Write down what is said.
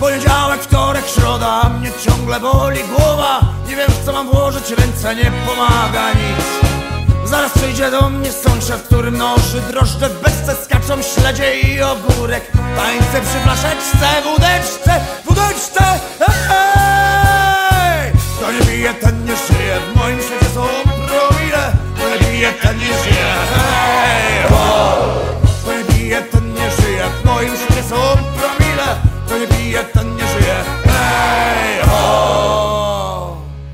Poniedziałek, wtorek, środa, a mnie ciągle boli głowa. Nie wiem, w co mam włożyć ręce, nie pomaga nic. Zaraz przyjdzie do mnie sąsiad, który mnoży drożdże. W beczce skaczą śledzie i ogórek. Tańce przy flaszeczce, wódeczce, wódeczce.